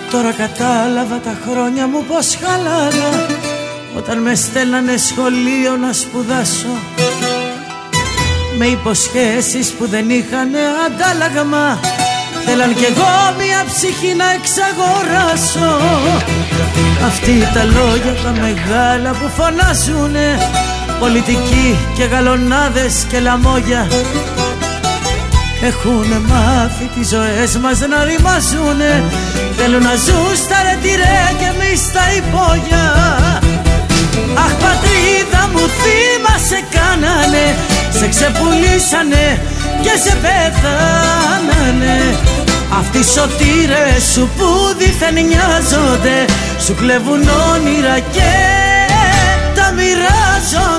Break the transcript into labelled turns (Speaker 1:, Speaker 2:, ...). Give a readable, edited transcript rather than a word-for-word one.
Speaker 1: Τώρα κατάλαβα τα χρόνια μου πως χαλάγα, όταν με στέλνανε σχολείο να σπουδάσω, με υποσχέσεις που δεν είχαν αντάλλαγμα. Θέλαν κι εγώ μια ψυχή να εξαγοράσω. Αυτοί τα λόγια τα μεγάλα που φωνάζουνε, πολιτικοί και γαλονάδες και λαμόγια, έχουνε μάθει τις ζωές μας να ρημάζουνε. Θέλουν να ζουν στα ρετυρέ και εμείς στα υπόγεια. Αχ πατρίδα μου, θύμα σε κάνανε, σε ξεπουλήσανε και σε πεθάνανε. Αυτοί οι σωτήρες σου που δίθεν νοιάζονται, σου κλέβουν όνειρα και τα μοιράζονται.